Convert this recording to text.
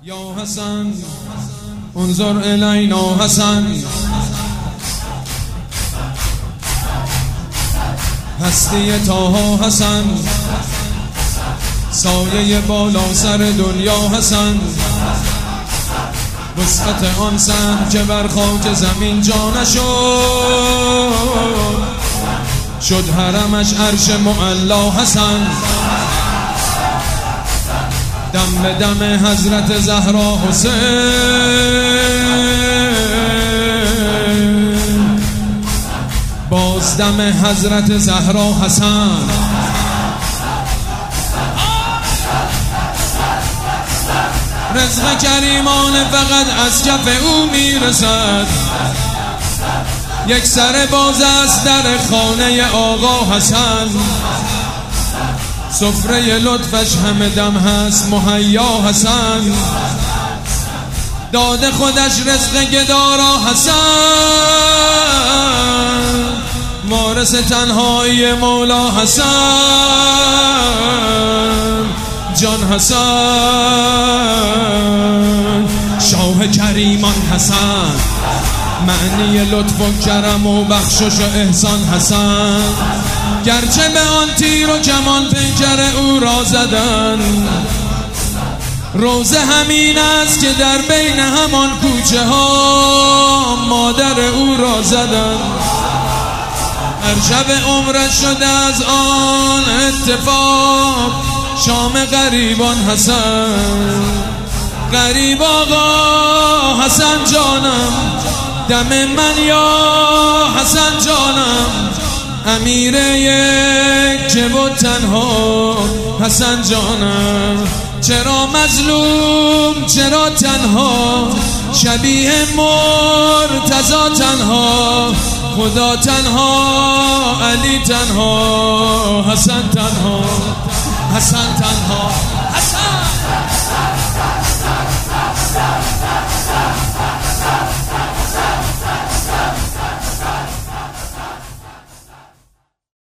یا حسن انظر الینا حسن، هستی طه حسن، سایه بالا سر دنیا حسن، وسعت آن سن که بر خاک زمین جا نشد، شد حرمش عرش معلا حسن. دم به دم حضرت زهرا حسین، باز دم حضرت زهرا حسن. رزق کریمان فقط از کف او میرسد، یک سر باز است در خانه آقا حسن. سفره لطفش همه دم هست مهیا حسن، داده خودش رزق گدارا حسن. وارث تنهایی مولا حسن، جان حسن. شاه کریمان حسن، معنی لطف و کرم و بخشش و احسان حسن. گرچه به آن تیر و کمان پیکر او را زدن، روزه همین است که در بین همان کوچه ها مادر او را زدن. هر شب عمرش شده از آن اتفاق شام غریبان حسن. غریب آقا حسن جانم، دم من یا حسن جانم. امیر یک و تنها حسن جانم. چرا مظلوم چرا تنها، شبیه مرتضی تنها. خدا تنها، علی تنها، حسن تنها، حسن تنها، حسن.